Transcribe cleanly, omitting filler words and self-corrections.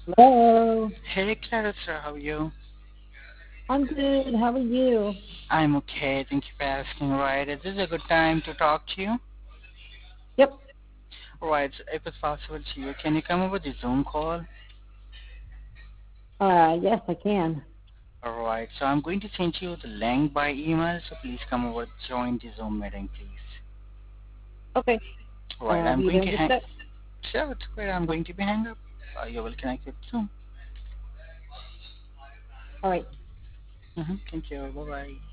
Hello. Hey Clarissa, how are you? I'm good. How are you? I'm okay, thank you for asking. Right, is this a good time to talk to you? Yep. Right, so if it's possible to you, can you come over the Zoom call? Yes, I can. Alright, so I'm going to send you the link by email, so please come over, join the Zoom meeting, please. Okay. Alright, I'll I'm be going there to in just a hang. sec. Sure, it's great. I'm going to be hang up. You will connect with Zoom. All right. Thank you. Bye bye.